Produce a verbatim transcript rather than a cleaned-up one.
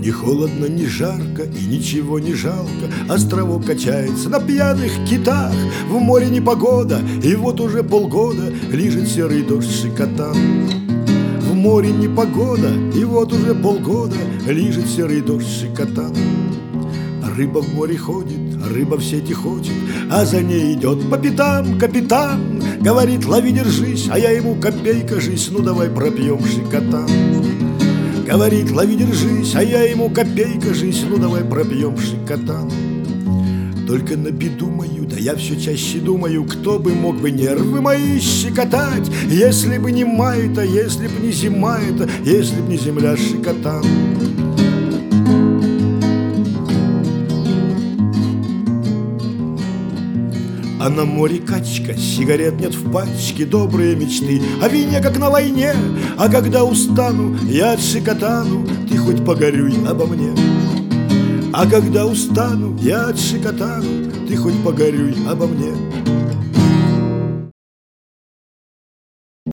Не холодно, не жарко и ничего не жалко. Островок качается на пьяных китах. В море непогода, и вот уже полгода лижет серый дождь шикотан. В море непогода, и вот уже полгода лижет серый дождь шикотан. Рыба в море ходит, рыба в сети хочет, а за ней идет по пятам капитан. Говорит: лови, держись, а я ему: копейка, жизнь, ну давай пропьем шикотан. Говорит: лови, держись, а я ему: копейка, жизнь, ну давай пропьем шикотан. Только на беду мою, да я все чаще думаю, кто бы мог бы нервы мои щекотать, если бы не май-то, если б не зима-то, если б не земля шикотан. А на море качка, сигарет нет в пачке, добрые мечты о вине, как на войне. А когда устану я от шикотану, ты хоть погорюй обо мне. А когда устану я от шикотану, ты хоть погорюй обо мне.